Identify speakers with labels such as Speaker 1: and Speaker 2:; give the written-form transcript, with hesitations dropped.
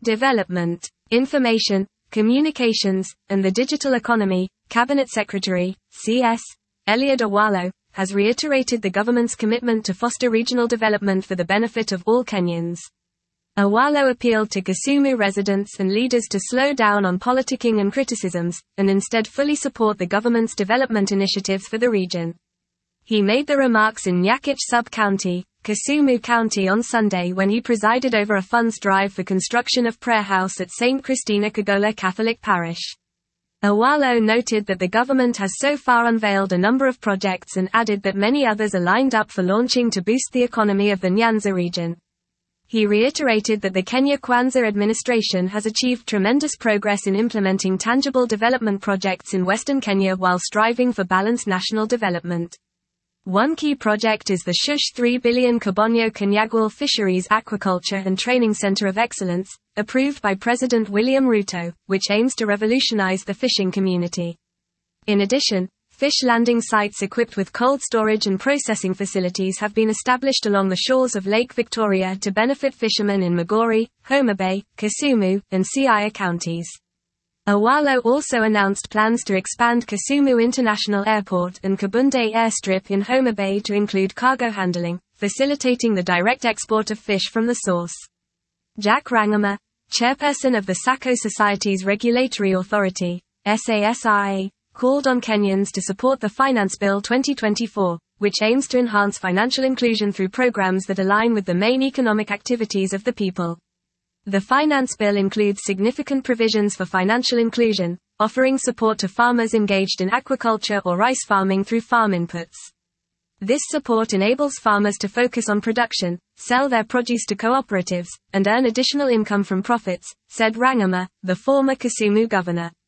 Speaker 1: Development, Information, Communications, and the Digital Economy, Cabinet Secretary, C.S. Eliud Owalo, has reiterated the government's commitment to foster regional development for the benefit of all Kenyans. Owalo appealed to Kisumu residents and leaders to slow down on politicking and criticisms, and instead fully support the government's development initiatives for the region. He made the remarks in Nyakach Sub-County, Kisumu County on Sunday when he presided over a funds drive for construction of prayer house at St. Christina Kagola Catholic Parish. Owalo noted that the government has so far unveiled a number of projects and added that many others are lined up for launching to boost the economy of the Nyanza region. He reiterated that the Kenya Kwanza administration has achieved tremendous progress in implementing tangible development projects in Western Kenya while striving for balanced national development. One key project is the Shush 3 billion Kabonyo Kanyagwal Fisheries Aquaculture and Training Center of Excellence, approved by President William Ruto, which aims to revolutionize the fishing community. In addition, fish landing sites equipped with cold storage and processing facilities have been established along the shores of Lake Victoria to benefit fishermen in Migori, Homa Bay, Kisumu, and Siaya counties. Owalo also announced plans to expand Kisumu International Airport and Kabunde Airstrip in Homa Bay to include cargo handling, facilitating the direct export of fish from the source. Jack Rangama, chairperson of the Sacco Society's Regulatory Authority, SASRA, called on Kenyans to support the Finance Bill 2024, which aims to enhance financial inclusion through programs that align with the main economic activities of the people. The Finance Bill includes significant provisions for financial inclusion, offering support to farmers engaged in aquaculture or rice farming through farm inputs. This support enables farmers to focus on production, sell their produce to cooperatives, and earn additional income from profits, said Rangama, the former Kisumu governor.